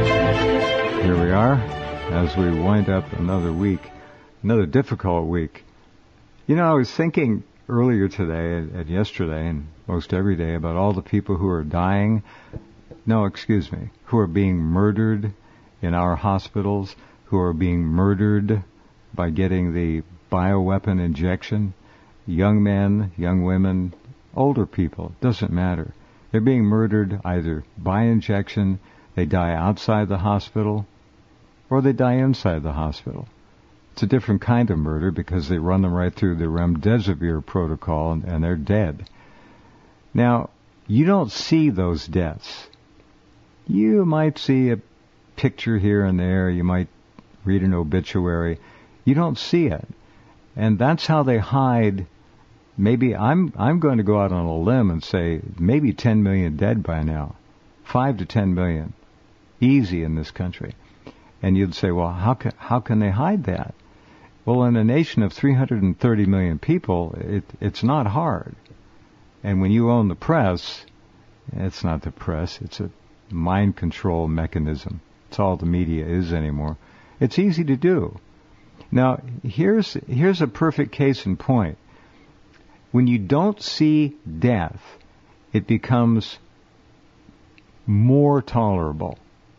Here we are as we wind up another week, another difficult week. You know, I was thinking earlier today and yesterday and most every day about all the people who are dying, who are being murdered in our hospitals, who are being murdered by getting the bioweapon injection. Young men, young women, older people, doesn't matter. They're being murdered either by injection, they die outside the hospital, or they die inside the hospital. It's a different kind of murder because they run them right through the remdesivir protocol and they're dead. Now, you don't see those deaths. You might see a picture here and there, you might read an obituary. You don't see it. And that's how they hide. Maybe I'm going to go out on a limb and say maybe 10 million dead by now. 5 to 10 million. Easy in this country. And you'd say, well, how can they hide that? Well, in a nation of 330 million people, it's not hard. And when you own the press, it's not the press, it's a mind control mechanism. It's all the media is anymore. It's easy to do. Now, here's a perfect case in point. When you don't see death, it becomes more tolerable.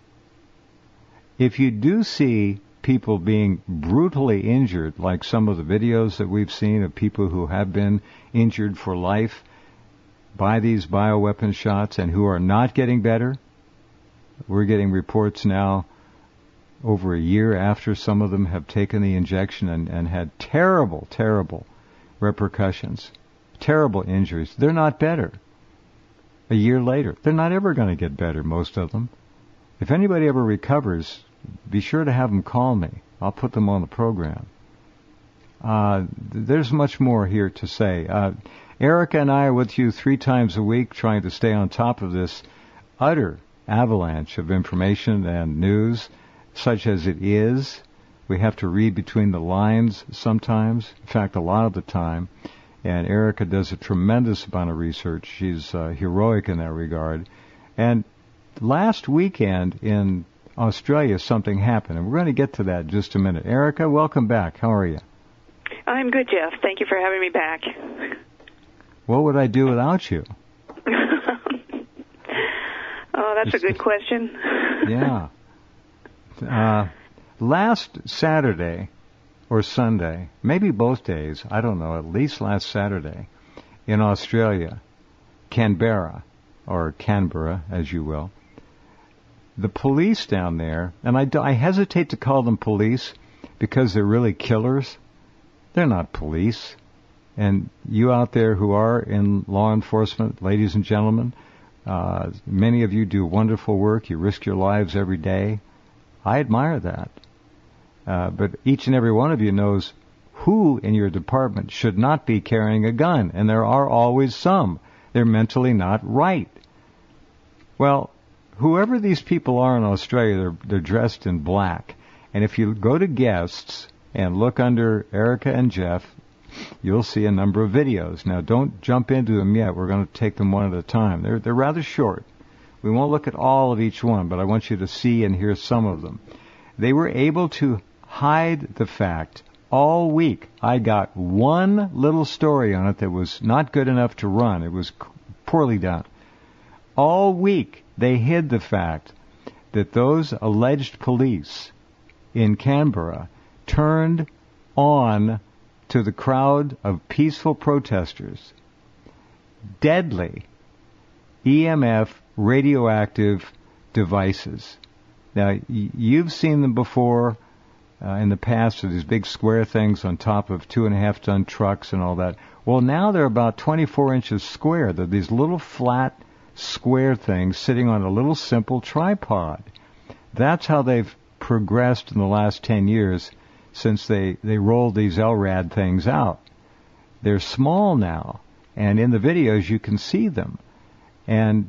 If you do see people being brutally injured, like some of the videos that we've seen of people who have been injured for life by these bioweapon shots and who are not getting better, we're getting reports now over a year after some of them have taken the injection and had terrible, terrible repercussions, terrible injuries. They're not better. A year later, they're not ever going to get better, most of them. If anybody ever recovers, be sure to have them call me. I'll put them on the program. There's much more here to say. Erica and I are with you 3 times a week trying to stay on top of this utter avalanche of information and news, such as it is. We have to read between the lines sometimes, in fact, a lot of the time. And Erica does a tremendous amount of research. She's heroic in that regard. And last weekend in Australia, something happened, and we're going to get to that in just a minute. Erica, welcome back. How are you? I'm good, Jeff. Thank you for having me back. What would I do without you? Oh, that's a good question. Yeah. Last Saturday or Sunday, maybe both days, I don't know, at least last Saturday, in Australia, Canberra, or Canberra, as you will, the police down there, and I hesitate to call them police because they're really killers. They're not police. And you out there who are in law enforcement, ladies and gentlemen, many of you do wonderful work. You risk your lives every day. I admire that. But each and every one of you knows who in your department should not be carrying a gun, and there are always some. They're mentally not right. Well, whoever these people are in Australia, they're dressed in black. And if you go to guests and look under Erica and Jeff, you'll see a number of videos. Now, don't jump into them yet. We're going to take them one at a time. They're rather short. We won't look at all of each one, but I want you to see and hear some of them. They were able to hide the fact all week. I got one little story on it that was not good enough to run. It was poorly done. All week, they hid the fact that those alleged police in Canberra turned on to the crowd of peaceful protesters deadly EMF radioactive devices. Now, you've seen them before in the past, these big square things on top of 2.5-ton trucks and all that. Well, now they're about 24 inches square. They're these little flat square things sitting on a little simple tripod. That's how they've progressed in the last 10 years since they rolled these LRAD things out. They're small now, and in the videos you can see them. And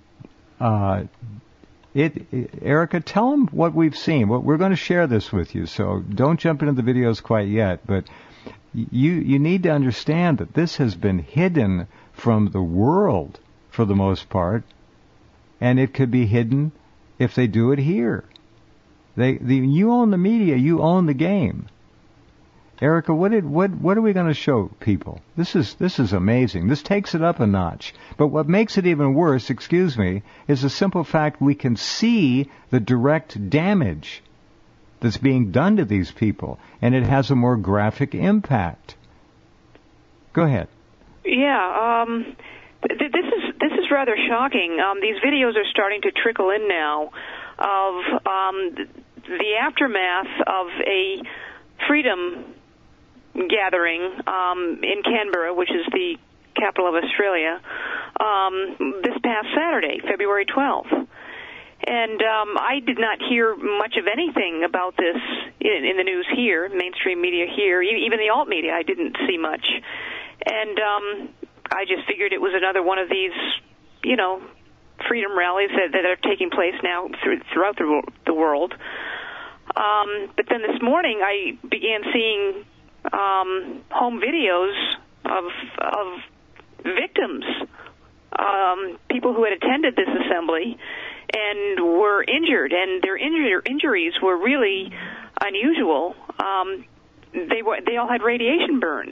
Erica, tell them what we've seen. We're going to share this with you, so don't jump into the videos quite yet, but you need to understand that this has been hidden from the world for the most part, and it could be hidden if they do it here. You own the media. You own the game. Erica, what are we going to show people? This is amazing. This takes it up a notch. But what makes it even worse, excuse me, is the simple fact we can see the direct damage that's being done to these people, and it has a more graphic impact. Go ahead. Yeah, this is rather shocking. These videos are starting to trickle in now of the aftermath of a freedom gathering in Canberra, which is the capital of Australia, this past Saturday, February 12th. And I did not hear much of anything about this in the news here, mainstream media here, even the alt media. I didn't see much. And I just figured it was another one of these, freedom rallies that are taking place now throughout the world. But then this morning I began seeing home videos of victims, people who had attended this assembly and were injured, and their injuries were really unusual. They all had radiation burns,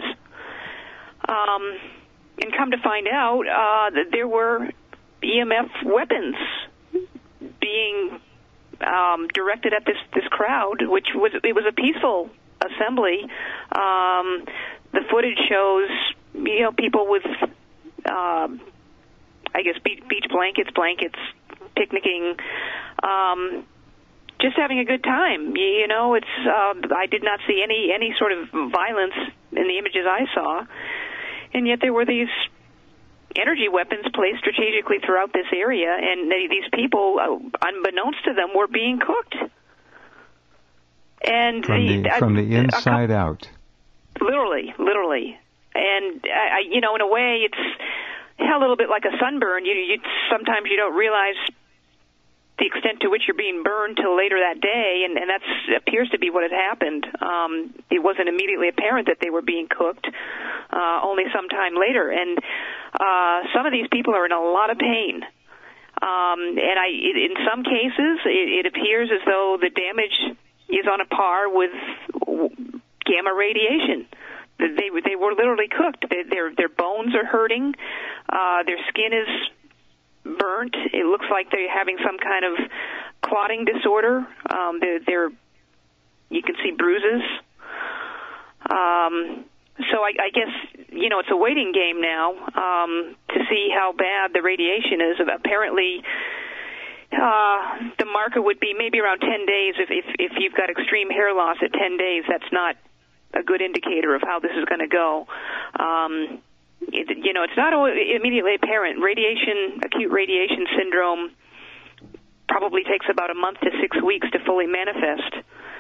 and come to find out that there were EMF weapons being directed at this crowd, which was a peaceful assembly. The footage shows, people with, beach blankets, picnicking, just having a good time. I did not see any sort of violence in the images I saw, and yet there were these energy weapons placed strategically throughout this area, and these people, unbeknownst to them, were being cooked. And from the inside out. Literally. And, in a way, it's a little bit like a sunburn. Sometimes you don't realize the extent to which you're being burned till later that day, and that appears to be what had happened. It wasn't immediately apparent that they were being cooked, only sometime later. And some of these people are in a lot of pain. And in some cases, it appears as though the damage is on a par with gamma radiation. They were literally cooked. Their bones are hurting. Their skin is burnt. It looks like they're having some kind of clotting disorder. You can see bruises. So I guess, it's a waiting game now to see how bad the radiation is. Apparently, the marker would be maybe around 10 days. If you've got extreme hair loss at 10 days, that's not a good indicator of how this is going to go. It's not immediately apparent. Acute radiation syndrome probably takes about a month to 6 weeks to fully manifest.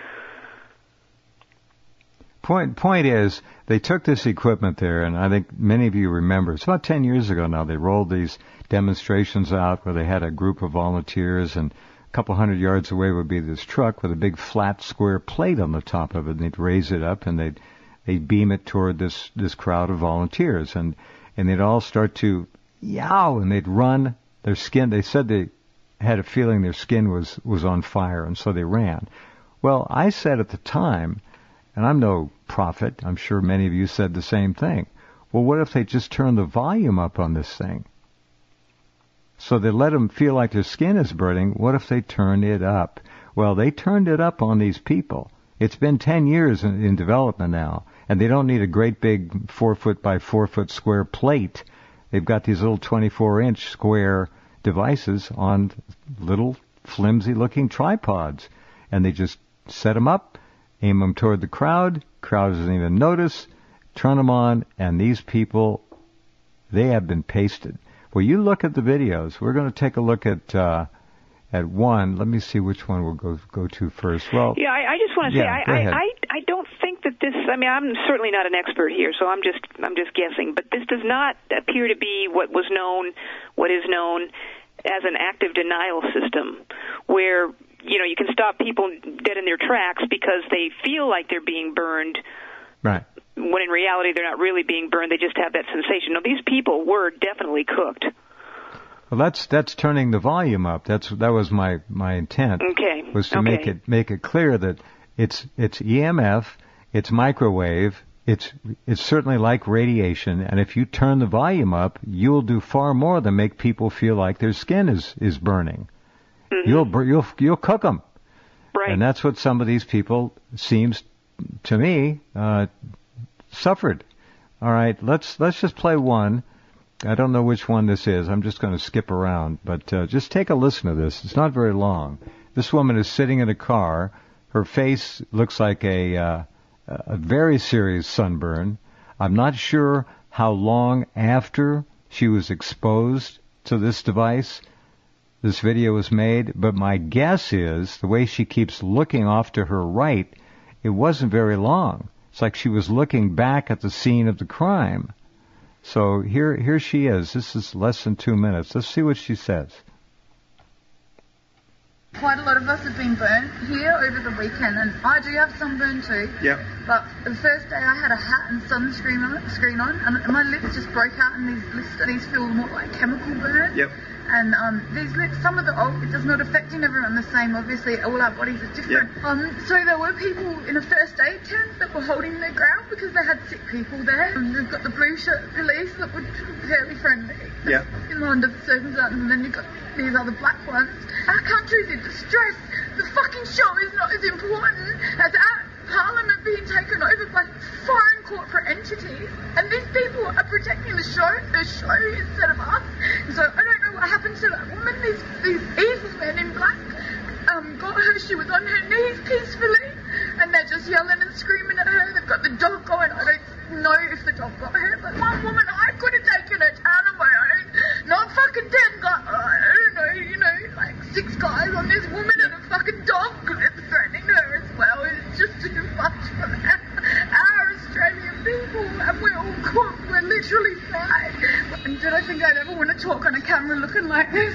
Point is, they took this equipment there, and I think many of you remember, it's about 10 years ago now, they rolled these demonstrations out where they had a group of volunteers, and a couple hundred yards away would be this truck with a big flat square plate on the top of it, and they'd raise it up, and they'd beam it toward this crowd of volunteers, and they'd all start to yow, and they'd run. Their skin, they said they had a feeling their skin was on fire, and so they ran. Well, I said at the time, and I'm no prophet, I'm sure many of you said the same thing, well, what if they just turn the volume up on this thing? So they let them feel like their skin is burning. What if they turn it up? Well, they turned it up on these people. It's been 10 years in development now, and they don't need a great big 4-foot by 4-foot square plate. They've got these little 24-inch square devices on little flimsy-looking tripods, and they just set them up, aim them toward the crowd doesn't even notice, turn them on, and these people, they have been pasted. Well, you look at the videos. We're going to take a look at one. Let me see which one we'll go to first. Well, yeah, I just want to say, I don't think that this. I mean, I'm certainly not an expert here, so I'm just guessing. But this does not appear to be what is known as an active denial system, where you can stop people dead in their tracks because they feel like they're being burned. Right. When in reality they're not really being burned, they just have that sensation. No, these people were definitely cooked. Well, that's turning the volume up. That was my intent. Okay. Was to make it clear that it's EMF, it's microwave, it's certainly like radiation, and if you turn the volume up, you'll do far more than make people feel like their skin is burning. Mm-hmm. You'll cook them. Right. And that's what some of these people seems to me suffered. All right, let's just play one. I don't know which one this is. I'm just going to skip around, but just take a listen to this. It's not very long. This woman is sitting in a car. Her face looks like a very serious sunburn. I'm not sure how long after she was exposed to this device this video was made, but my guess is the way she keeps looking off to her right, it wasn't very long. It's like she was looking back at the scene of the crime. So here she is. This is less than 2 minutes. Let's see what she says. Quite a lot of us have been burnt here over the weekend, and I do have sunburn too. Yep. But the first day I had a hat and sunscreen on, and my lips just broke out, and these feel more like chemical burns. Yep. And these lips, some of it does not affecting everyone the same. Obviously, all our bodies are different. Yep. So there were people in a first aid tent that were holding their ground because they had sick people there. And we've got the blue shirt police that were fairly friendly. Yeah. Under the circumstances, and then you've got these other black ones. Our country's in distress. The fucking show is not as important as our Parliament being taken over by foreign corporate entities, and these people are protecting the show instead of us. So I don't know what happened to that woman. These evil men in black got her. She was on her knees peacefully, and they're just yelling and screaming at her. They've got the dog going. I don't know if the dog got her, but one woman, I could have taken her down on my own. Not fucking 10 guys. I don't know, like 6 guys on this woman and a fucking dog threatening her as well. It's just too much for our Australian people, and we're all cooked. We're literally fried. And did I think I'd ever want to talk on a camera looking like this?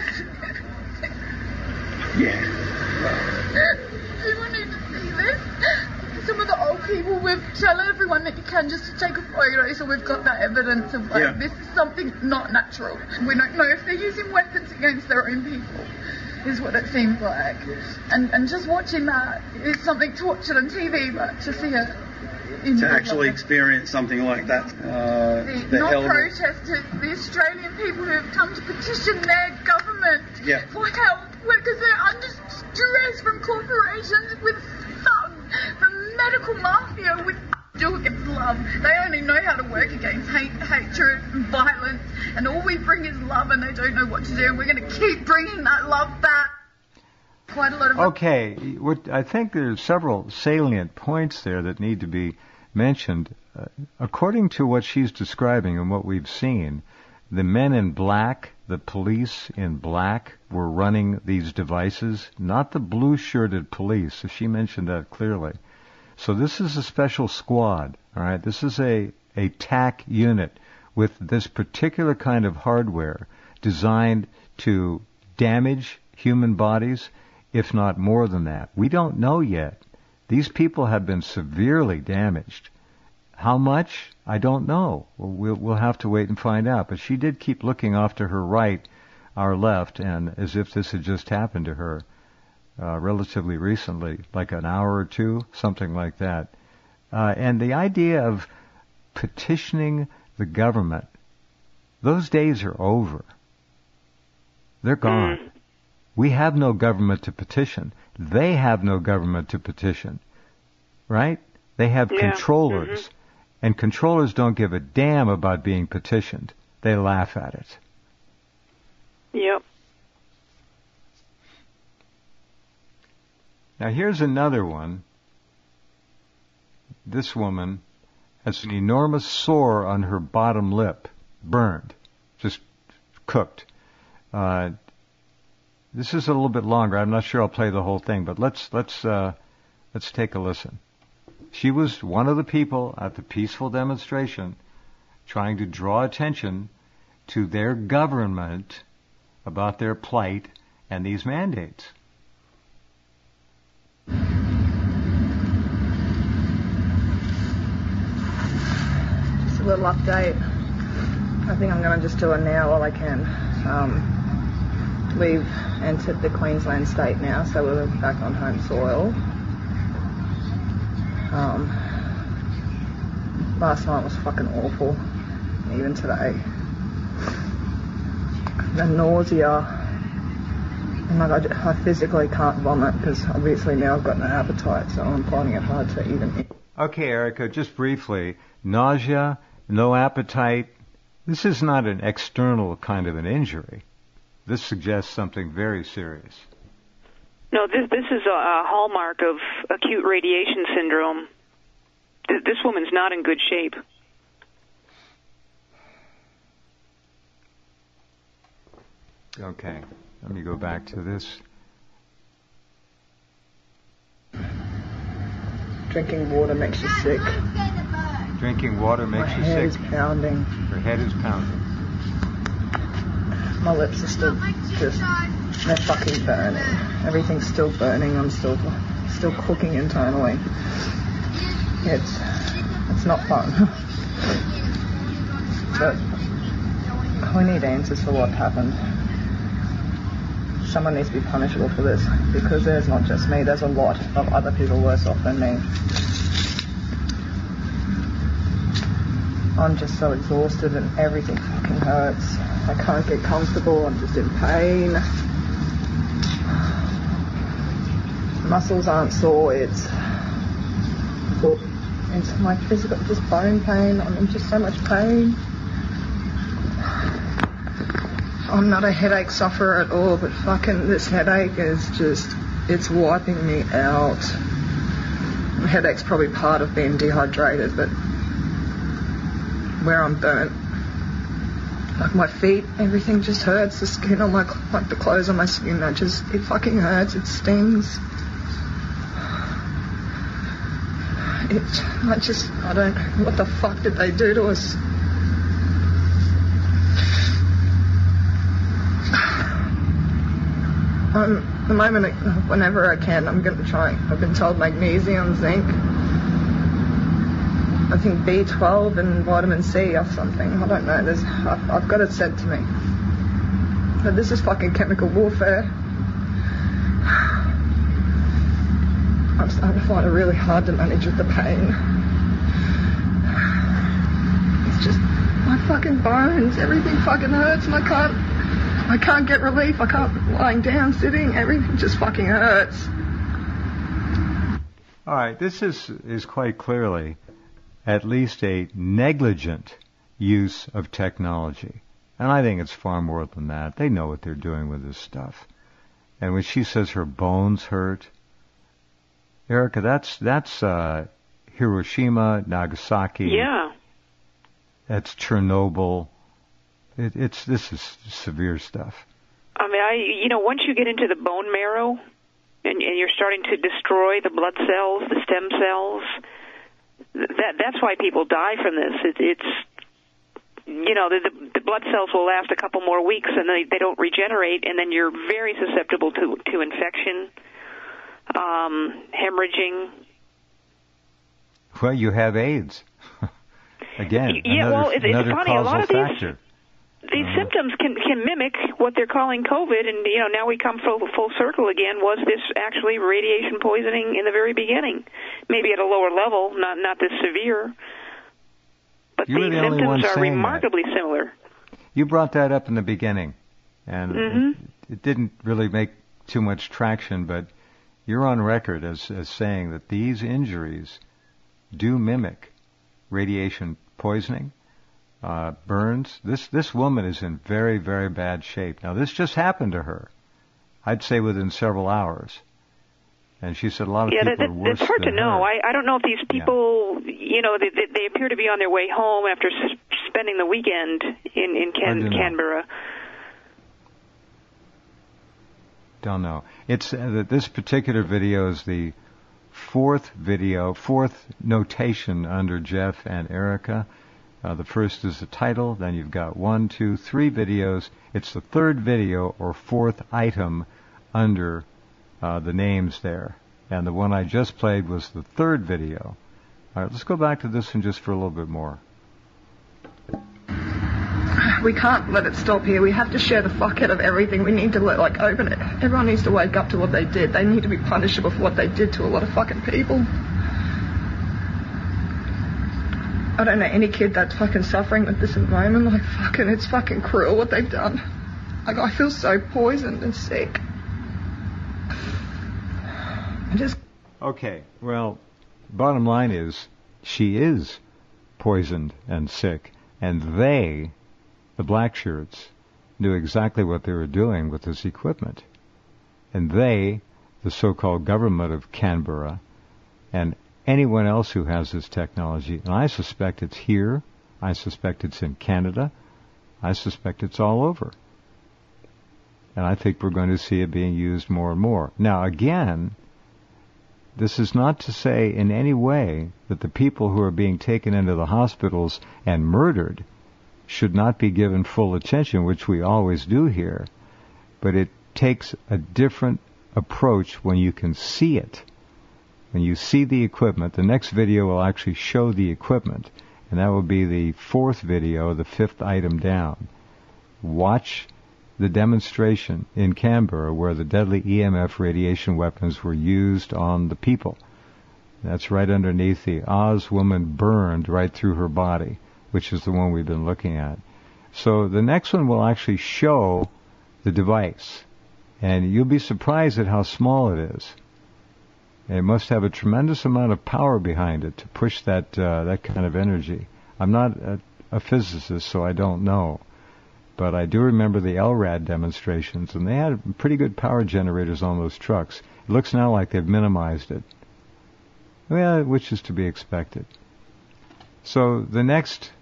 Yeah. People need to see this. Some of the old people, we've tell everyone that you can just to take a photo, so we've got that evidence of this is something not natural. We don't know if they're using weapons against their own people, is what it seems like. And just watching that is something to watch it on TV, but to see it to actually experience something like that. The protesters, the Australian people who have come to petition their government for help because they're under stress from corporations with thugs, from medical mafia with do against love. They only know how to work against hatred and violence, and all we bring is love, and they don't know what to do, and we're going to keep bringing that love back. Quite a lot of... Okay, I think there's several salient points there that need to be mentioned. According to what she's describing and what we've seen, the men in black, the police in black, were running these devices, not the blue-shirted police. She mentioned that clearly. So this is a special squad, all right? This is a TAC unit with this particular kind of hardware designed to damage human bodies, if not more than that. We don't know yet. These people have been severely damaged. How much? I don't know. We'll have to wait and find out. But she did keep looking off to her right, our left, and as if this had just happened to her relatively recently, like an hour or two, something like that. And the idea of petitioning the government, those days are over. They're gone. We have no government to petition. They have no government to petition. Right? They have controllers. Mm-hmm. And controllers don't give a damn about being petitioned. They laugh at it. Yep. Now here's another one. This woman has an enormous sore on her bottom lip, burned, just cooked. This is a little bit longer. I'm not sure I'll play the whole thing, but let's take a listen. She was one of the people at the peaceful demonstration trying to draw attention to their government about their plight and these mandates. Just a little update. I think I'm going to just do it now while I can. we've entered the Queensland state now, so we're back on home soil. Last night was fucking awful, even today. The nausea. And like I physically can't vomit because obviously now I've got no appetite, so I'm finding it hard to even eat. Okay, Erica, just briefly, nausea, no appetite. This is not an external kind of an injury. This suggests something very serious. No, this is a hallmark of acute radiation syndrome. This woman's not in good shape. Okay, let me go back to this. Drinking water makes you sick. Drinking water makes you sick. My head is pounding. Your head is pounding. My lips are still they're fucking burning. Everything's still burning. I'm still cooking internally. It's not fun. But we need answers for what happened. Someone needs to be punishable for this, because there's not just me, there's a lot of other people worse off than me. I'm just so exhausted and everything fucking hurts. I can't get comfortable, I'm just in pain. Muscles aren't sore, it's my physical, just bone pain. I'm in just so much pain. I'm not a headache sufferer at all, but fucking this headache is just, it's wiping me out. The headache's probably part of being dehydrated, but where I'm burnt, like my feet, everything just hurts. The skin on like the clothes on my skin, it fucking hurts. It stings. I don't know, what the fuck did they do to us? At the moment, whenever I can, I'm going to try. I've been told magnesium, zinc, I think B12 and vitamin C or something. I don't know. I've got it sent to me. But this is fucking chemical warfare. I'm starting to find it really hard to manage with the pain. It's just my fucking bones. Everything fucking hurts and I can't get relief. I can't, lying down, sitting, everything just fucking hurts. All right, this is quite clearly at least a negligent use of technology. And I think it's far more than that. They know what they're doing with this stuff. And when she says her bones hurt, Erica, that's Hiroshima, Nagasaki. Yeah. That's Chernobyl. This is severe stuff. I mean, once you get into the bone marrow and you're starting to destroy the blood cells, the stem cells, that's why people die from this. The blood cells will last a couple more weeks and they don't regenerate, and then you're very susceptible to infection, hemorrhaging. Well, you have AIDS. Again, it's another funny. causal A lot of factor. These symptoms can mimic what they're calling COVID, and now we come full circle again. Was this actually radiation poisoning in the very beginning? Maybe at a lower level, not this severe, but these symptoms are remarkably similar. You brought that up in the beginning, and it didn't really make too much traction, but you're on record as saying that these injuries do mimic radiation poisoning. Burns. This woman is in very, very bad shape. Now, this just happened to her, I'd say within several hours. And she said a lot of people are worse it's hard than to know. her. I don't know if these people, they appear to be on their way home after spending the weekend in Canberra. Don't know. It's this particular video is the fourth notation under Jeff and Erica. The first is the title, then you've got 1, 2, 3 videos. It's the third video or fourth item under the names there. And the one I just played was the third video. All right, let's go back to this one just for a little bit more. we can't let it stop here. We have to share the fuck out of everything. We need to open it. Everyone needs to wake up to what they did. They need to be punishable for what they did to a lot of fucking people. I don't know any kid that's fucking suffering with this at the moment. It's fucking cruel what they've done. I feel so poisoned and sick. Okay, well, bottom line is, she is poisoned and sick, and they, the black shirts, knew exactly what they were doing with this equipment. And they, the so-called government of Canberra, and anyone else who has this technology, and I suspect it's here, I suspect it's in Canada, I suspect it's all over. And I think we're going to see it being used more and more. Now, again, this is not to say in any way that the people who are being taken into the hospitals and murdered should not be given full attention, which we always do here. But it takes a different approach when you can see it. When you see the equipment, the next video will actually show the equipment, and that will be the fourth video, the fifth item down. Watch the demonstration in Canberra where the deadly EMF radiation weapons were used on the people. That's right underneath the Oz woman burned right through her body, which is the one we've been looking at. So the next one will actually show the device, and you'll be surprised at how small it is. It must have a tremendous amount of power behind it to push that kind of energy. I'm not a physicist, so I don't know. But I do remember the LRAD demonstrations, and they had pretty good power generators on those trucks. It looks now like they've minimized it. Well, which is to be expected. So the next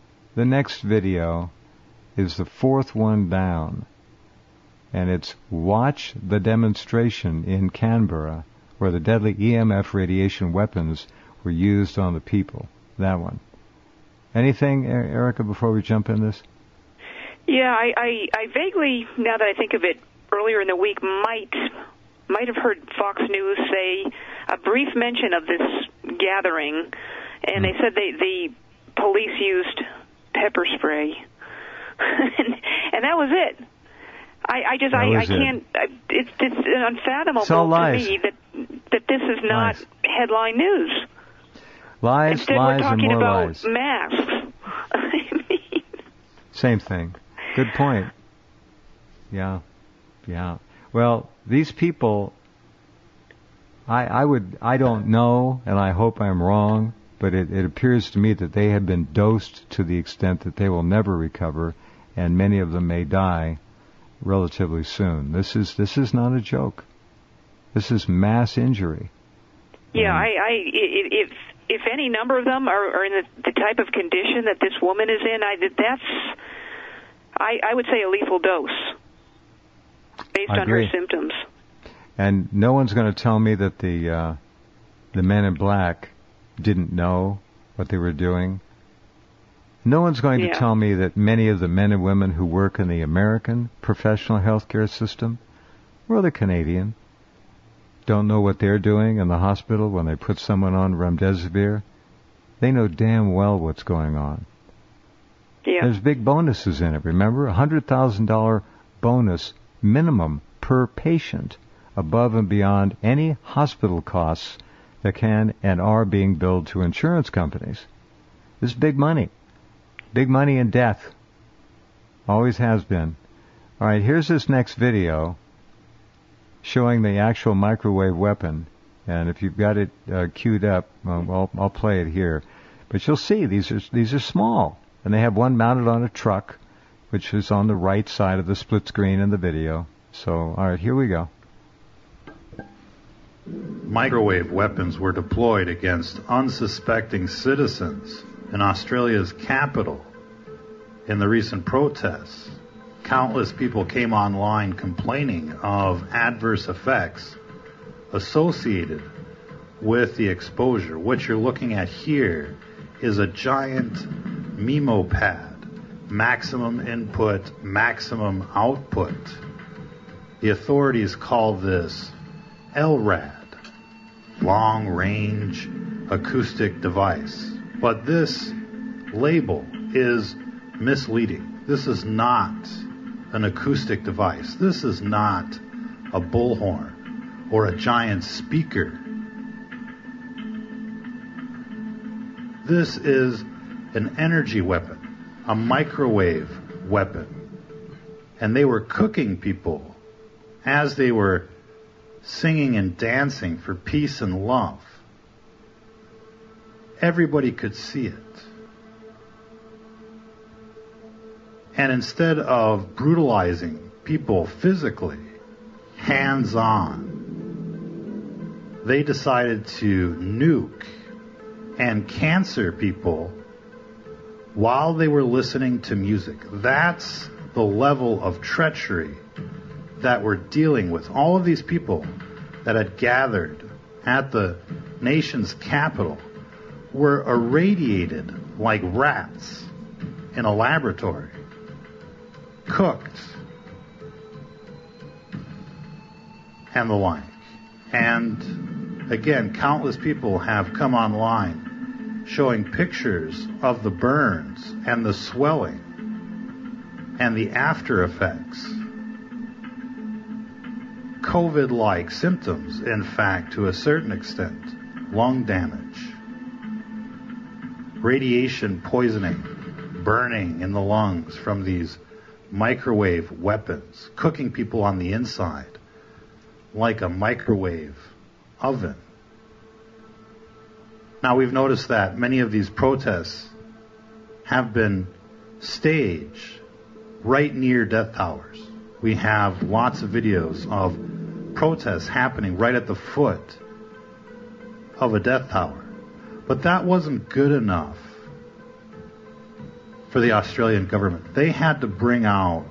video is the fourth one down, and it's watch the demonstration in Canberra where the deadly EMF radiation weapons were used on the people. That one. Anything, Erica, before we jump in this? Yeah, I vaguely, now that I think of it, earlier in the week might have heard Fox News say a brief mention of this gathering, and they said the police used pepper spray, and that was it. I can't. It's unfathomable to me that this is not headline news. Lies, Instead, lies, we're talking and more about lies. masks. I mean, same thing. Good point. Yeah. Well, these people, I don't know, and I hope I'm wrong, but it appears to me that they have been dosed to the extent that they will never recover, and many of them may die relatively soon. This is not a joke. This is mass injury. Yeah, if any number of them are in the type of condition that this woman is in, I would say a lethal dose based on her symptoms. And no one's going to tell me that the men in black didn't know what they were doing. No one's going to tell me that many of the men and women who work in the American professional healthcare system or the Canadian don't know what they're doing in the hospital when they put someone on remdesivir. They know damn well what's going on. Yeah. There's big bonuses in it. Remember, $100,000 bonus minimum per patient above and beyond any hospital costs that can and are being billed to insurance companies. This is big money. Big money in death. Always has been. All right, here's this next video showing the actual microwave weapon. And if you've got it queued up, I'll play it here. But you'll see these are small. And they have one mounted on a truck, which is on the right side of the split screen in the video. So, all right, here we go. Microwave weapons were deployed against unsuspecting citizens in Australia's capital in the recent protests. Countless people came online complaining of adverse effects associated with the exposure. What you're looking at here is a giant MIMO pad, maximum input, maximum output. The authorities call this LRAD, long range acoustic device. But this label is misleading. This is not an acoustic device. This is not a bullhorn or a giant speaker. This is an energy weapon, a microwave weapon. And they were cooking people as they were singing and dancing for peace and love. Everybody could see it. And instead of brutalizing people physically, hands-on, they decided to nuke and cancer people while they were listening to music. That's the level of treachery that we're dealing with. All of these people that had gathered at the nation's capital were irradiated like rats in a laboratory, cooked, and the like. And again, countless people have come online showing pictures of the burns and the swelling and the after effects. COVID-like symptoms, in fact, to a certain extent. Lung damage, radiation poisoning, burning in the lungs from these microwave weapons, cooking people on the inside like a microwave oven. Now, we've noticed that many of these protests have been staged right near death towers. We have lots of videos of protests happening right at the foot of a death tower. But that wasn't good enough for the Australian government. They had to bring out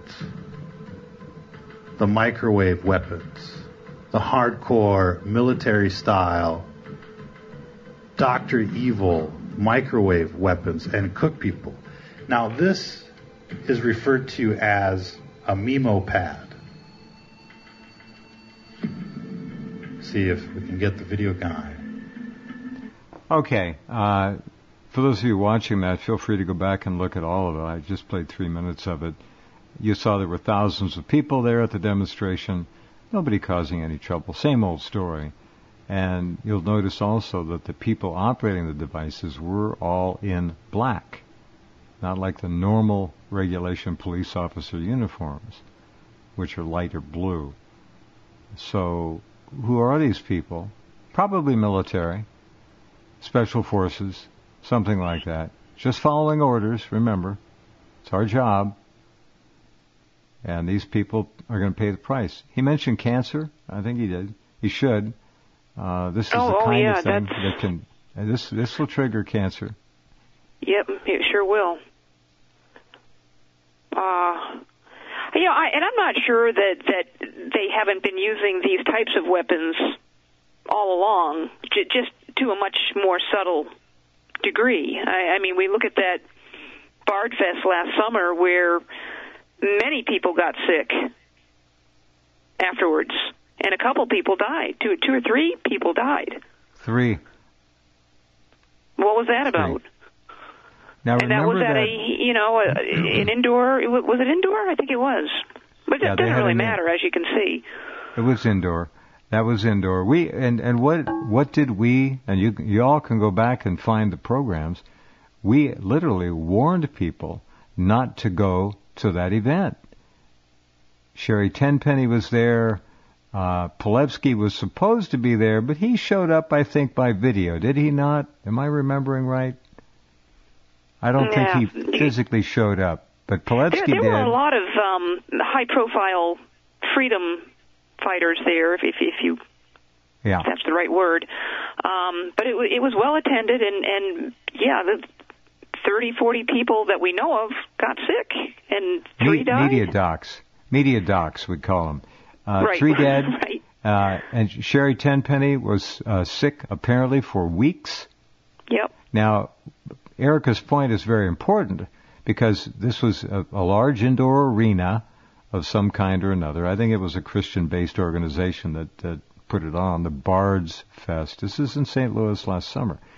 the microwave weapons, the hardcore military-style Dr. Evil microwave weapons, and cook people. Now, this is referred to as a Memo pad. See if we can get the video guy. Okay. For those of you watching that, feel free to go back and look at all of it. I just played 3 minutes of it. You saw there were thousands of people there at the demonstration. Nobody causing any trouble. Same old story. And you'll notice also that the people operating the devices were all in black, not like the normal regulation police officer uniforms, which are lighter blue. So, who are these people? Probably military, special forces, something like that. Just following orders, remember. It's our job. And these people are going to pay the price. He mentioned cancer. I think he did. He should. This is the kind of thing that can. This will trigger cancer. Yep, it sure will. And I'm not sure that they haven't been using these types of weapons all along, just to a much more subtle degree. I mean, we look at that Bard Fest last summer where many people got sick afterwards, and a couple people died. Two or three people died. 3. What was that about? 3. Now, and that was at an indoor. Was it indoor? I think it was. But it doesn't really matter, as you can see. It was indoor. That was indoor. What did we? And you all can go back and find the programs. We literally warned people not to go to that event. Sherry Tenpenny was there. Pilevsky was supposed to be there, but he showed up, I think, by video. Did he not? Am I remembering right? I don't think he physically showed up, but Pilevsky did. There were a lot of high-profile freedom fighters there, if that's the right word. But it was well attended, and the 30, 40 people that we know of got sick, and 3 died. Media docs, we'd call them. Right. 3 dead. Right. And Sherry Tenpenny was sick apparently for weeks. Yep. Now, Erica's point is very important because this was a large indoor arena of some kind or another. I think it was a Christian-based organization that put it on, the Bards Fest. This is in St. Louis last summer.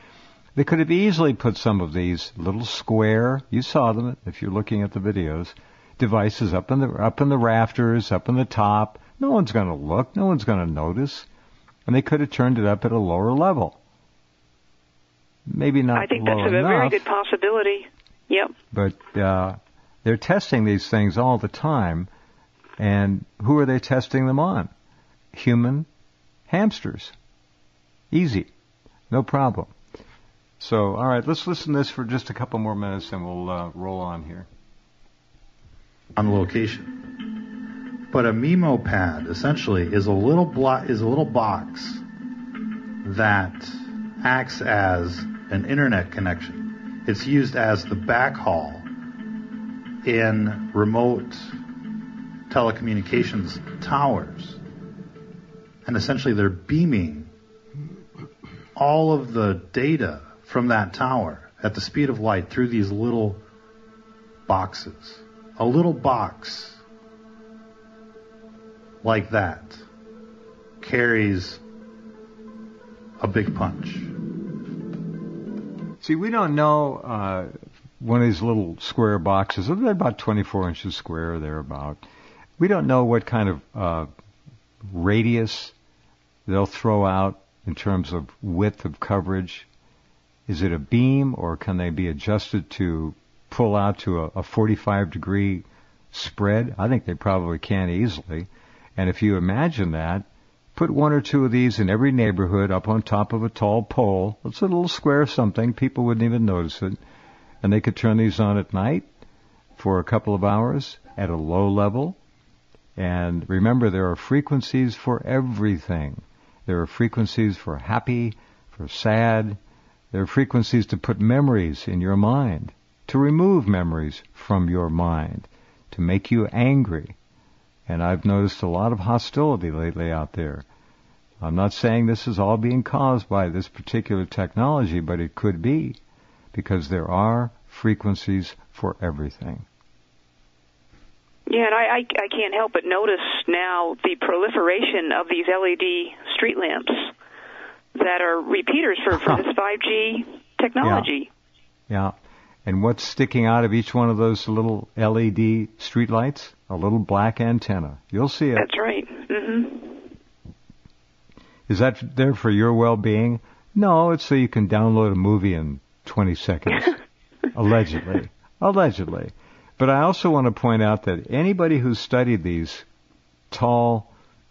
They could have easily put some of these little square, you saw them if you're looking at the videos, devices up in the rafters, up in the top. No one's going to look. No one's going to notice. And they could have turned it up at a lower level. Maybe not low enough. I think that's a very good possibility. Yep. But they're testing these things all the time. And who are they testing them on? Human hamsters. Easy. No problem. So, all right, let's listen to this for just a couple more minutes and we'll roll on here. On location. But a Memo pad essentially is a little box that acts as an internet connection. It's used as the backhaul in remote telecommunications towers. And essentially they're beaming all of the data from that tower at the speed of light through these little boxes. A little box like that carries a big punch. See, we don't know one of these little square boxes. They're about 24 inches square, thereabout. We don't know what kind of radius they'll throw out in terms of width of coverage. Is it a beam, or can they be adjusted to pull out to a 45-degree spread? I think they probably can easily. And if you imagine that, put one or two of these in every neighborhood up on top of a tall pole. It's a little square something. People wouldn't even notice it. And they could turn these on at night for a couple of hours at a low level. And remember, there are frequencies for everything. There are frequencies for happy, for sad. There are frequencies to put memories in your mind, to remove memories from your mind, to make you angry. And I've noticed a lot of hostility lately out there. I'm not saying this is all being caused by this particular technology, but it could be, because there are frequencies for everything. Yeah, and I can't help but notice now the proliferation of these LED street lamps that are repeaters for this 5G technology. Yeah. And what's sticking out of each one of those little LED streetlights? A little black antenna. You'll see it. That's right. Mm-hmm. Is that there for your well-being? No, it's so you can download a movie in 20 seconds. Allegedly. But I also want to point out that anybody who's studied these tall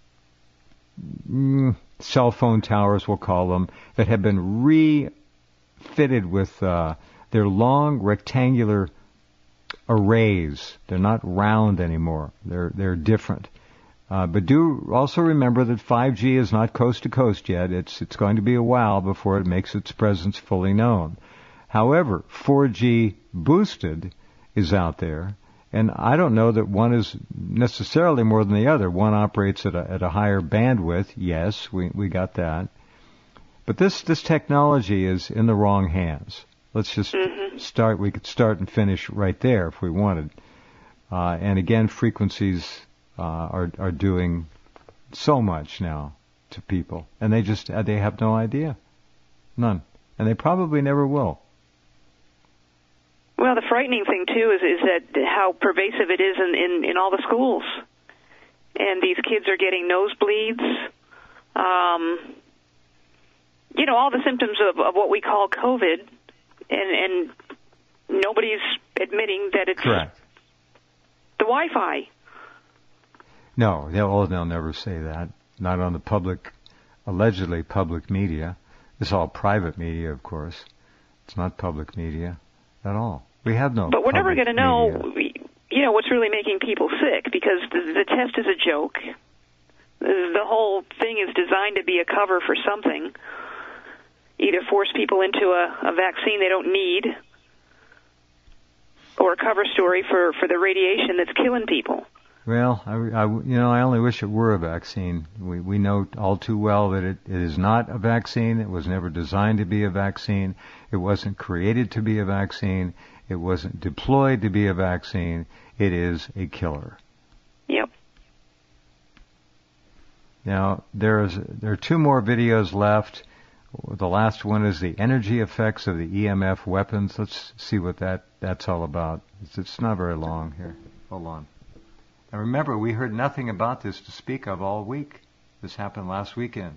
cell phone towers, we'll call them, that have been refitted with their long rectangular arrays. They're not round anymore. They're different. But do also remember that 5G is not coast to coast yet. It's going to be a while before it makes its presence fully known. However, 4G boosted is out there, and I don't know that one is necessarily more than the other. One operates at a higher bandwidth. Yes, we got that. But this technology is in the wrong hands. Let's just start. We could start and finish right there if we wanted. And again, frequencies are doing so much now to people, and they have no idea, none, and they probably never will. Well, the frightening thing too is that how pervasive it is in all the schools, and these kids are getting nosebleeds. All the symptoms of what we call COVID, and nobody's admitting that it's correct. The Wi-Fi. No, they'll never say that. Not on the allegedly public media. It's all private media, of course. It's not public media at all. We have no. But we're never going to know, what's really making people sick, because the test is a joke. The whole thing is designed to be a cover for something. Either force people into a vaccine they don't need, or a cover story for the radiation that's killing people. Well, I only wish it were a vaccine. We know all too well that it is not a vaccine. It was never designed to be a vaccine. It wasn't created to be a vaccine. It wasn't deployed to be a vaccine. It is a killer. Yep. Now, there are two more videos left. The last one is the energy effects of the EMF weapons. Let's see what that's all about. It's not very long here. Hold on. And remember, we heard nothing about this to speak of all week. This happened last weekend.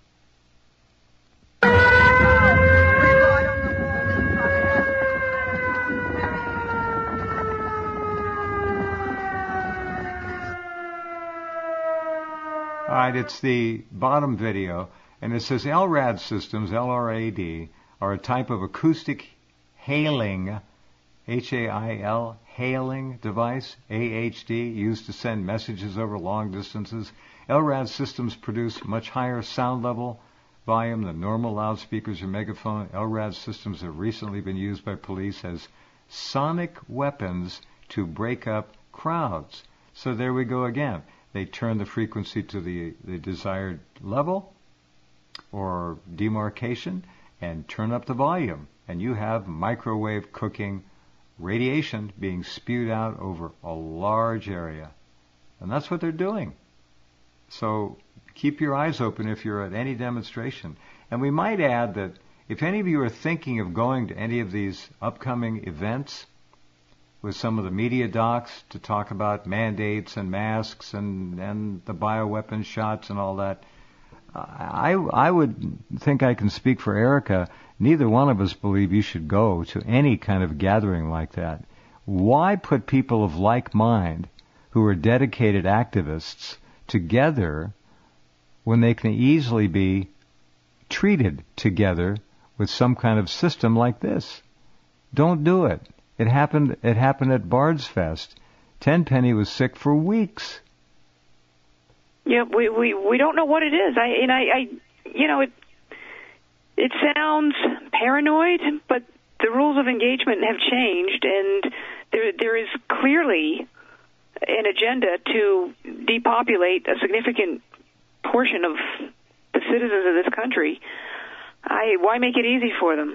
All right, it's the bottom video, and it says LRAD systems, LRAD, are a type of acoustic hailing, H-A-I-L, hailing device, AHD, used to send messages over long distances. LRAD systems produce much higher sound level volume than normal loudspeakers or megaphone. LRAD systems have recently been used by police as sonic weapons to break up crowds. So there we go again. They turn the frequency to the desired level or demarcation and turn up the volume. And you have microwave cooking radiation being spewed out over a large area. And that's what they're doing. So keep your eyes open if you're at any demonstration. And we might add that if any of you are thinking of going to any of these upcoming events with some of the media docs to talk about mandates and masks and the bioweapon shots and all that, I would think I can speak for Erica. Neither one of us believe you should go to any kind of gathering like that. Why put people of like mind who are dedicated activists together when they can easily be treated together with some kind of system like this? Don't do it. It happened at Bard's Fest. Tenpenny was sick for weeks. Yeah, we don't know what it is. It sounds paranoid, but the rules of engagement have changed, and there is clearly an agenda to depopulate a significant portion of the citizens of this country. Why make it easy for them?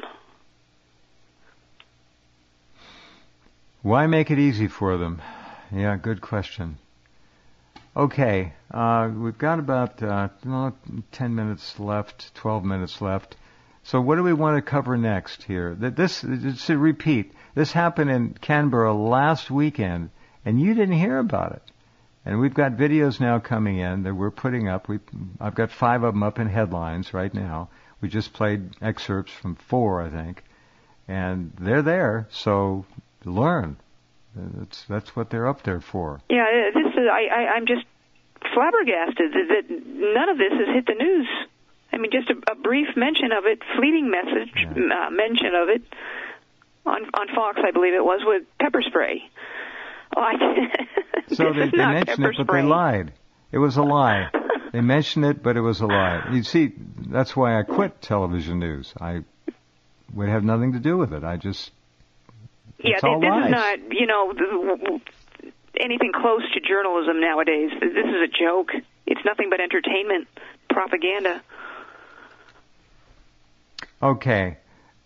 Why make it easy for them? Yeah, good question. Okay, we've got about 10 minutes left, 12 minutes left. So what do we want to cover next here? To repeat, this happened in Canberra last weekend, and you didn't hear about it. And we've got videos now coming in that we're putting up. I've got 5 of them up in headlines right now. We just played excerpts from 4, I think. And they're there, so learn. That's what they're up there for. Yeah, I'm just flabbergasted that none of this has hit the news. I mean, just a brief mention of it, fleeting mention of it on Fox, I believe it was, with pepper spray. So they mentioned it, but they lied. It was a lie. They mentioned it, but it was a lie. You see, that's why I quit television news. I would have nothing to do with it. This is not, anything close to journalism nowadays. This is a joke. It's nothing but entertainment, propaganda. Okay.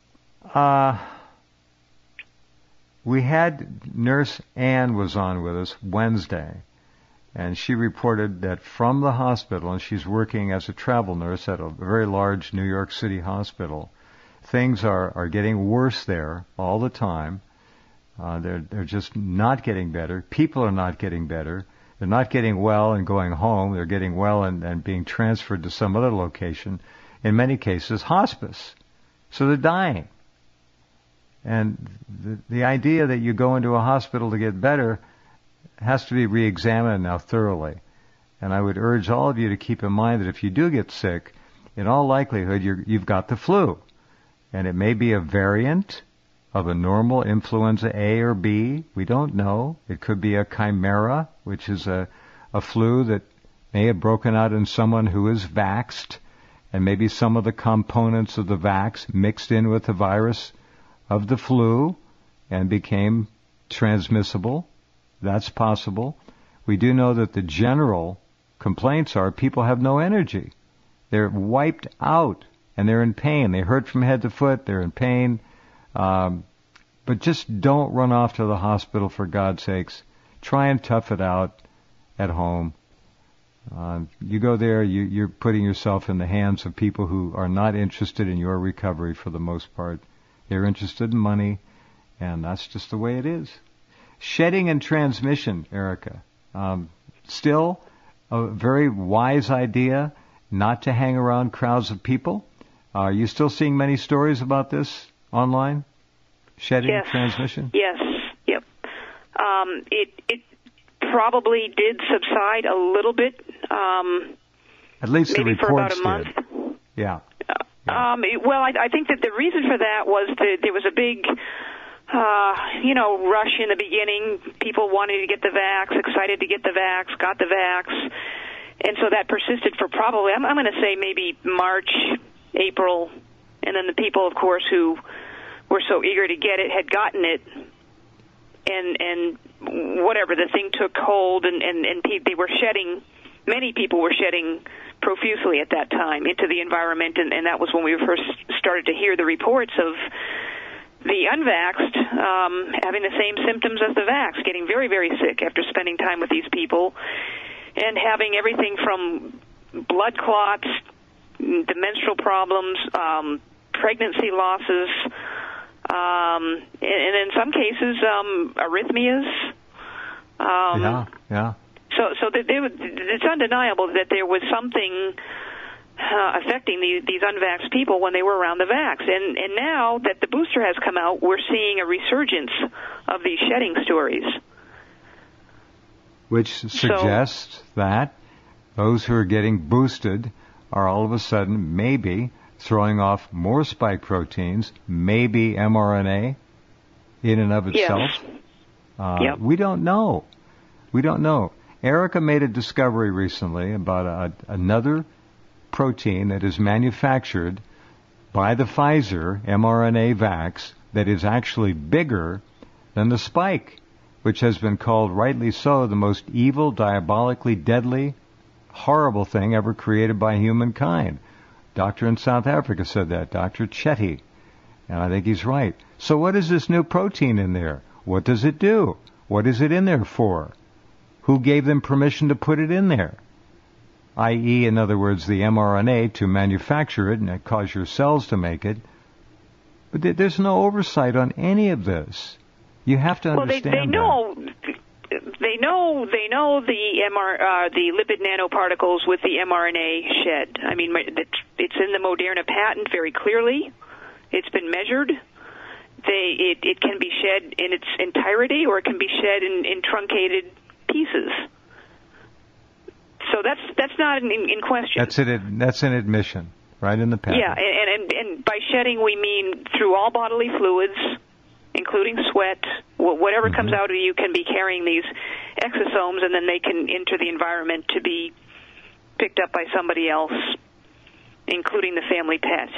We had Nurse Ann was on with us Wednesday, and she reported that from the hospital, and she's working as a travel nurse at a very large New York City hospital, things are getting worse there all the time. They're just not getting better. People are not getting better. They're not getting well and going home. They're getting well and being transferred to some other location. In many cases, hospice. So they're dying. And the idea that you go into a hospital to get better has to be re-examined now thoroughly. And I would urge all of you to keep in mind that if you do get sick, in all likelihood, you've got the flu. And it may be a variant of a normal influenza A or B. We don't know. It could be a chimera, which is a flu that may have broken out in someone who is vaxxed, and maybe some of the components of the vax mixed in with the virus of the flu and became transmissible. That's possible. We do know that the general complaints are people have no energy. They're wiped out, and they're in pain. They hurt from head to foot. They're in pain. But just don't run off to the hospital, for God's sakes. Try and tough it out at home. You go there, you're putting yourself in the hands of people who are not interested in your recovery for the most part. They're interested in money, and that's just the way it is. Shedding and transmission, Erica. Still a very wise idea not to hang around crowds of people. Are you still seeing many stories about this online? Shedding, yes. Transmission? Yes. Yep. It probably did subside a little bit. At least the maybe reports for about a month. did. Yeah. Well, I think that the reason for that was that there was a big, rush in the beginning. People wanted to get the vax, excited to get the vax, got the vax. And so that persisted for probably, I'm going to say maybe March, April. And then the people, of course, who were so eager to get it had gotten it. And whatever, the thing took hold, and they were shedding, many people were shedding profusely at that time into the environment, and that was when we first started to hear the reports of the unvaxxed having the same symptoms as the vaxxed, getting very, very sick after spending time with these people, and having everything from blood clots, the menstrual problems, pregnancy losses, and in some cases, arrhythmias. Yeah. So it's undeniable that there was something affecting these unvaxxed people when they were around the vax. And now that the booster has come out, we're seeing a resurgence of these shedding stories. Which suggests that those who are getting boosted are all of a sudden maybe throwing off more spike proteins, maybe mRNA in and of itself. Yes. We don't know. Erica made a discovery recently about another protein that is manufactured by the Pfizer mRNA vax that is actually bigger than the spike, which has been called, rightly so, the most evil, diabolically deadly, horrible thing ever created by humankind. Doctor in South Africa said that, Dr. Chetty, and I think he's right. So what is this new protein in there? What does it do? What is it in there for? Who gave them permission to put it in there? I.e., in other words, the mRNA to manufacture it and cause your cells to make it. But there's no oversight on any of this. You have to understand they know. They know the lipid nanoparticles with the mRNA shed. I mean, it's in the Moderna patent very clearly. It's been measured. It can be shed in its entirety, or it can be shed in truncated pieces. So that's not in question. That's an admission, right in the patent. Yeah, and by shedding we mean through all bodily fluids, including sweat. Whatever comes out of you can be carrying these exosomes, and then they can enter the environment to be picked up by somebody else, including the family pet.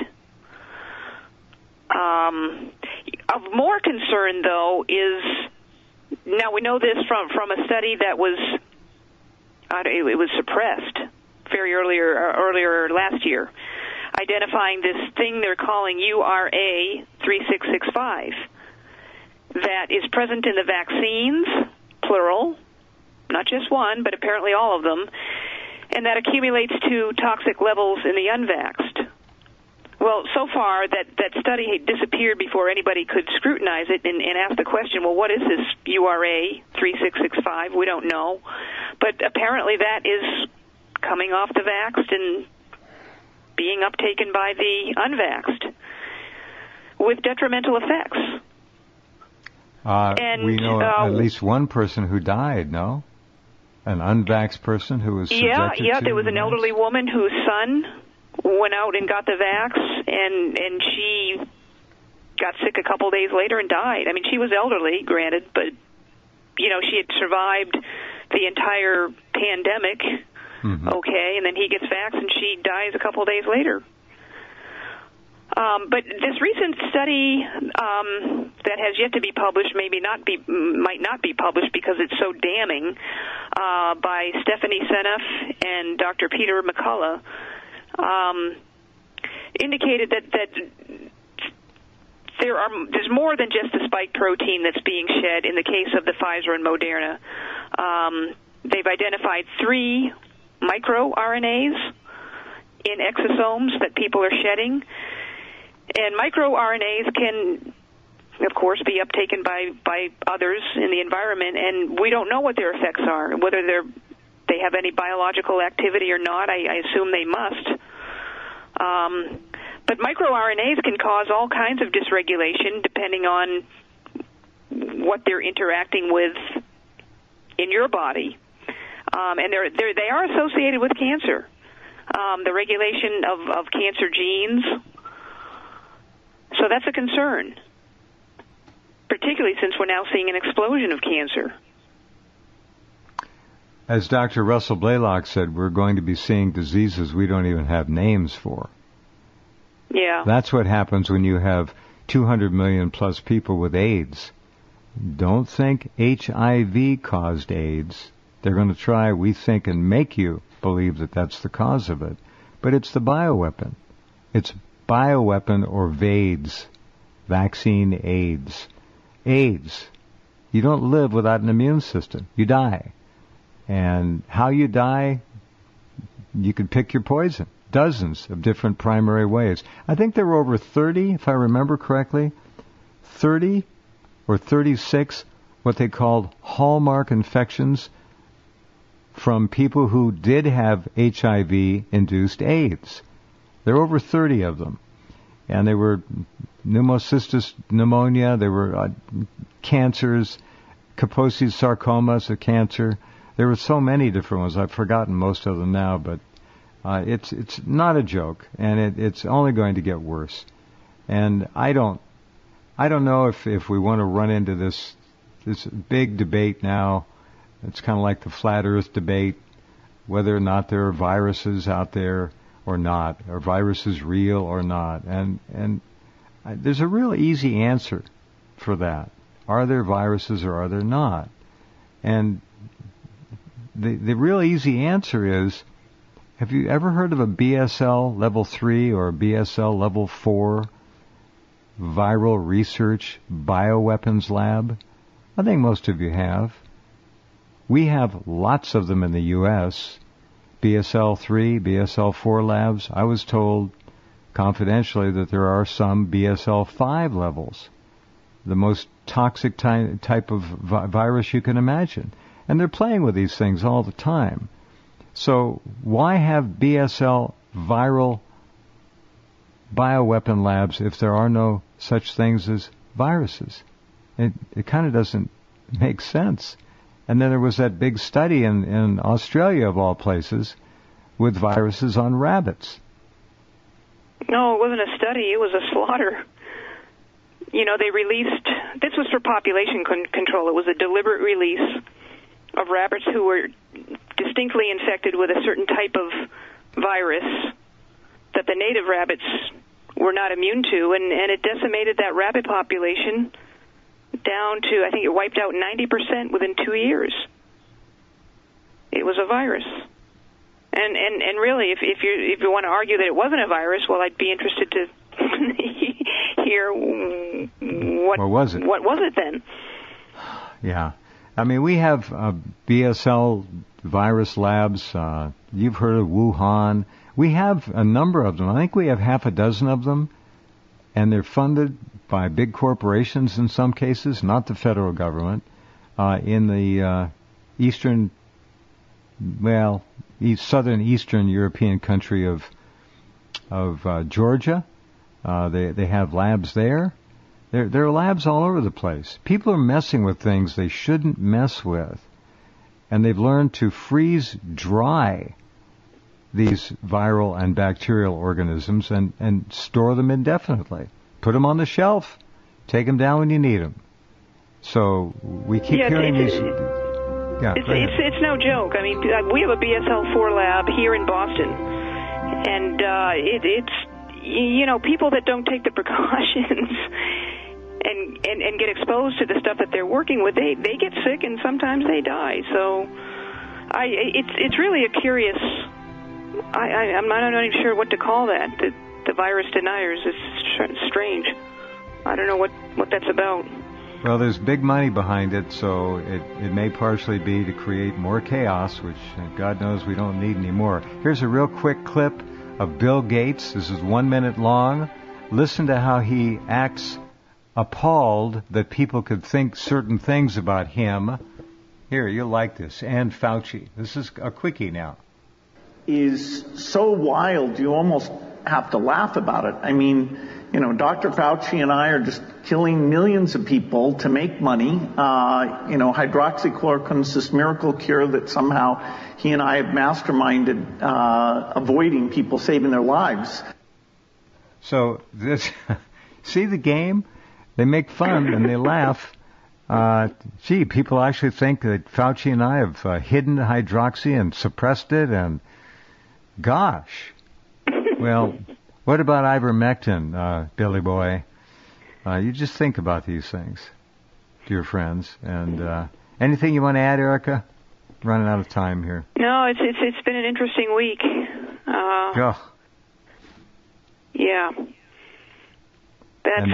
Of more concern, though, is now we know this from a study that was it was suppressed very earlier last year, identifying this thing they're calling URA 3665 that is present in the vaccines, plural, not just one, but apparently all of them, and that accumulates to toxic levels in the unvaxxed. Well, so far, that study had disappeared before anybody could scrutinize it and ask the question, well, what is this URA 3665? We don't know. But apparently that is coming off the vaxxed and being uptaken by the unvaxxed with detrimental effects. We know at least one person who died, no? An unvaxxed person who was subjected to... Yeah, there was an elderly woman whose son went out and got the vax, and she got sick a couple days later and died. I mean, she was elderly, granted, but, she had survived the entire pandemic, okay, and then he gets vaxxed and she dies a couple days later. But this recent study that has yet to be published, might not be published because it's so damning, by Stephanie Seneff and Dr. Peter McCullough, indicated that there's more than just the spike protein that's being shed in the case of the Pfizer and Moderna. They've identified 3 microRNAs in exosomes that people are shedding. And microRNAs can, of course, be uptaken by others in the environment, and we don't know what their effects are, whether they have any biological activity or not. I assume they must. But microRNAs can cause all kinds of dysregulation depending on what they're interacting with in your body. And they are associated with cancer. The regulation of cancer genes. So that's a concern, particularly since we're now seeing an explosion of cancer. As Dr. Russell Blaylock said, we're going to be seeing diseases we don't even have names for. Yeah. That's what happens when you have 200 million plus people with AIDS. Don't think HIV caused AIDS. They're going to try, we think, and make you believe that that's the cause of it. But it's the bioweapon. It's bioweapon or VAIDS, vaccine AIDS. AIDS. You don't live without an immune system. You die. And how you die, you can pick your poison. Dozens of different primary ways. I think there were over 30, if I remember correctly, 30 or 36 what they called hallmark infections from people who did have HIV-induced AIDS. There were over 30 of them. And they were pneumocystis pneumonia, there were cancers, Kaposi's sarcomas, a cancer. There were so many different ones. I've forgotten most of them now, but it's not a joke, and it's only going to get worse. And I don't know if we want to run into this big debate now. It's kind of like the flat Earth debate, whether or not there are viruses out there or not, are viruses real or not. And there's a real easy answer for that. Are there viruses or are there not? And the real easy answer is, have you ever heard of a BSL level 3 or a BSL level 4 viral research bioweapons lab? I think most of you have. We have lots of them in the U.S., BSL 3, BSL 4 labs. I was told confidentially that there are some BSL 5 levels, the most toxic type of virus you can imagine. And they're playing with these things all the time. So why have BSL viral bioweapon labs if there are no such things as viruses? It kind of doesn't make sense. And then there was that big study in Australia, of all places, with viruses on rabbits. No, it wasn't a study. It was a slaughter. You know, they released, this was for population control. It was a deliberate release of rabbits who were distinctly infected with a certain type of virus that the native rabbits were not immune to, and it decimated that rabbit population down to, I think it wiped out 90% within 2 years. It was a virus. And really, if you want to argue that it wasn't a virus, well, I'd be interested to hear what was it? What was it then? Yeah. I mean, we have BSL virus labs. You've heard of Wuhan. We have a number of them. I think we have half a dozen of them, and they're funded by big corporations in some cases, not the federal government. In the southern eastern European country of Georgia, they have labs there. There are labs all over the place. People are messing with things they shouldn't mess with. And they've learned to freeze dry these viral and bacterial organisms and store them indefinitely. Put them on the shelf. Take them down when you need them. So we keep hearing these... It's no joke. I mean, we have a BSL-4 lab here in Boston. And it's, you know, people that don't take the precautions... And get exposed to the stuff that they're working with, they get sick and sometimes they die. So, it's really a curious. I'm not even sure what to call that. The virus deniers. It's strange. I don't know what that's about. Well, there's big money behind it, so it may partially be to create more chaos, which God knows we don't need anymore. Here's a real quick clip of Bill Gates. This is 1 minute long. Listen to how he acts appalled that people could think certain things about him. Here, you'll like this. And Fauci. This is a quickie now. Is so wild you almost have to laugh about it. I mean, Dr. Fauci and I are just killing millions of people to make money. Hydroxychloroquine is this miracle cure that somehow he and I have masterminded, avoiding people, saving their lives. So this, see the game? They make fun and they laugh. People actually think that Fauci and I have hidden hydroxy and suppressed it, and gosh. Well, what about ivermectin, Billy Boy? You just think about these things, dear friends. And anything you want to add, Erica? Running out of time here. No, it's been an interesting week. Yeah. That's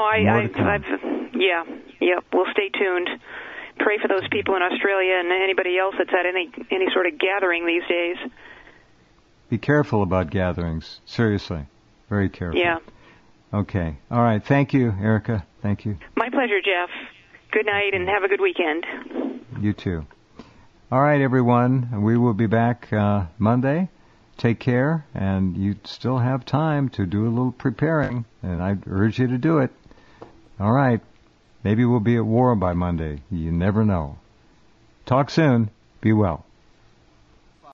We'll stay tuned. Pray for those people in Australia and anybody else that's at any sort of gathering these days. Be careful about gatherings. Seriously. Very careful. Yeah. Okay. All right. Thank you, Erica. Thank you. My pleasure, Jeff. Good night and have a good weekend. You too. All right, everyone. We will be back Monday. Take care, and you still have time to do a little preparing, and I urge you to do it. All right. Maybe we'll be at war by Monday. You never know. Talk soon. Be well.